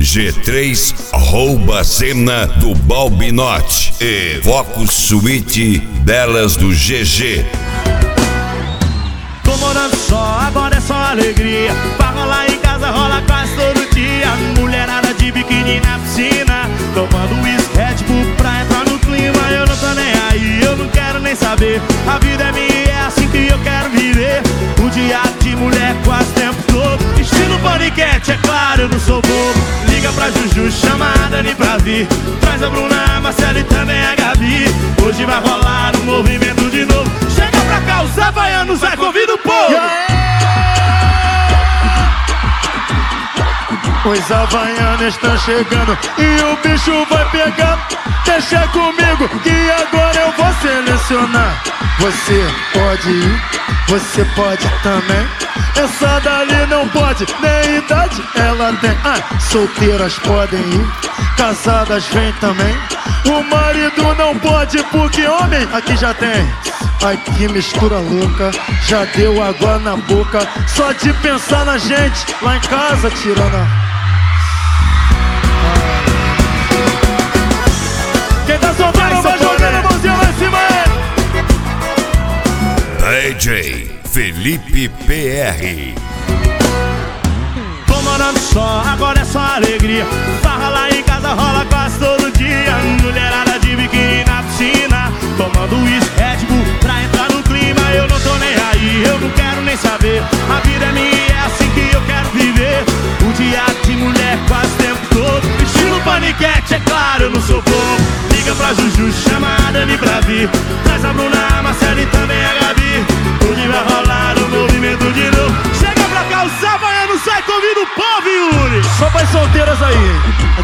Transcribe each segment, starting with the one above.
G3, Arroba Cena do Balbinote e Focus Suite Belas do GG. Tô morando só, agora é só alegria. Pra rolar em casa, rola quase todo dia. Mulherada de biquíni na piscina, tomando uísque, Red Bull pra entrar no clima. Eu não tô nem aí, eu não quero nem saber. A vida é minha, é assim que eu quero viver. O dia de mulher quase o tempo todo. Estilo paniquete, é claro, eu não sou bobo. Liga pra Juju, chama a Dani pra vir. Traz a Bruna, a Marcela e também a Gabi. Hoje vai rolar um movimento de novo. Chega pra cá, os havaianos, vai, convida o povo. Os havaianos estão chegando e o bicho vai pegar. Deixa comigo que agora eu vou selecionar. Você pode ir, você pode também. Essa dali não pode, nem idade ela tem. Solteiras podem ir, casadas vem também. O marido não pode porque homem aqui já tem. Ai que mistura louca, já deu água na boca. Só de pensar na gente lá em casa tirando a... Quem tá soltando vai jogando a mãozinha lá em cima aí. DJ Felipe PR. Tô morando só, agora é só alegria. Farra lá em casa, rola quase todo dia. Mulherada de biquíni na piscina, tomando uísque, Red Bull pra entrar no clima. Eu não tô nem aí, eu não quero nem saber. A vida é minha, é assim que eu quero viver. O dia de mulher quase o tempo todo. Estilo paniquete, é claro, eu não sou bobo. Liga pra Juju, chama a Dani pra vir. Traz a Bruna, a Marcela e também a Gabi. Hoje vai rolar um movimento de novo. Chega pra cá, os havaianos, sai, convida o povo, Yuri. Só para as solteiras aí.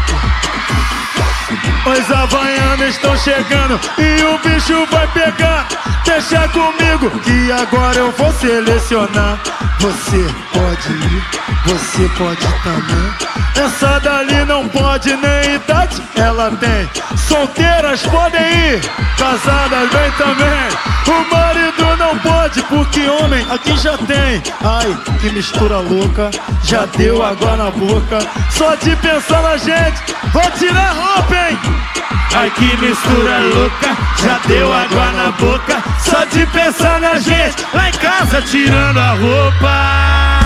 Os havaianos estão chegando e o bicho vai pegar. Deixa comigo que agora eu vou selecionar. Você pode ir, você pode também. Essa dali não pode, nem idade ela tem. Solteiras podem ir, casadas vem também. O marido não pode porque homem aqui já tem. Ai, que mistura louca, já deu água na boca. Só de pensar na gente, vou tirar a roupa, hein? Ai que mistura louca, já deu água na boca. Só de pensar na gente, lá em casa tirando a roupa.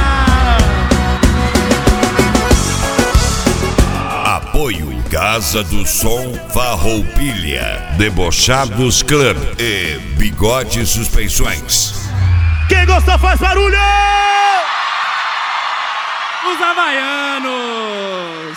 Apoio Casa do Som Farroupilha, Debochados Club e Bigode Suspensões. Quem gostou faz barulho! Os havaianos!